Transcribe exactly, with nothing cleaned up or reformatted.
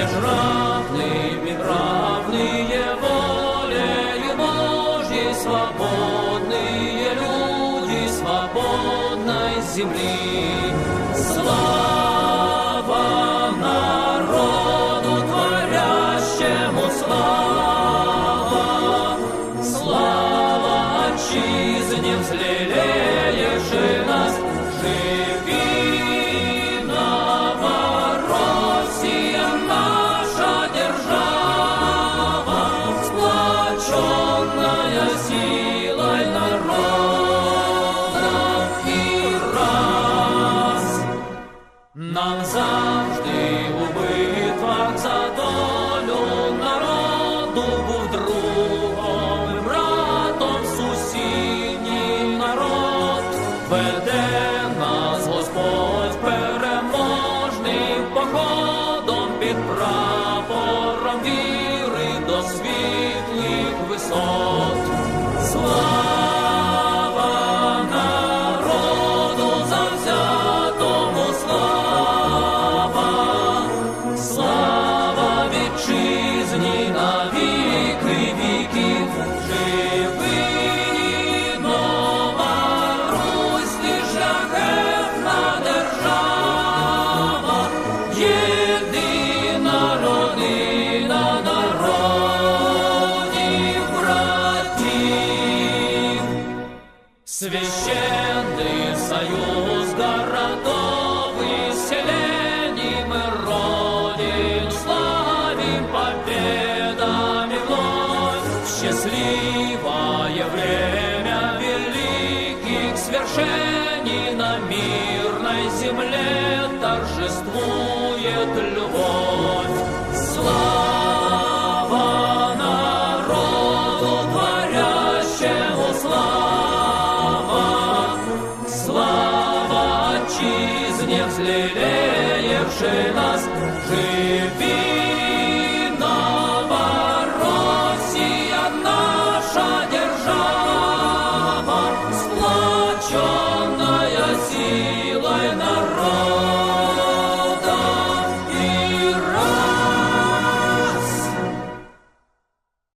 меж равными равные волею Божьей, свободные люди свободной земли. Слава народу творящему, слава, слава отчизне, взлелеевши нас. Живи, Новороссия, наша держава, сплоченная силой народов и рас. Нам завжди у битвах за долю народу був другом і братом сусідній народ. Веде нас Господь переможним походом під прапором віри до світлих висот. Слава народу завзятому, слава, слава вітчизні на віки віків. Живи, нова Русь, ти шляхетна держава, єдина родина народів братів. Священный союз городов и селений мы родину славим победами вновь. В счастливое время великих свершений на мирной земле торжествует любовь. Слава народу творящему, слава, слава отчизне, взлелеевши нас. Живи,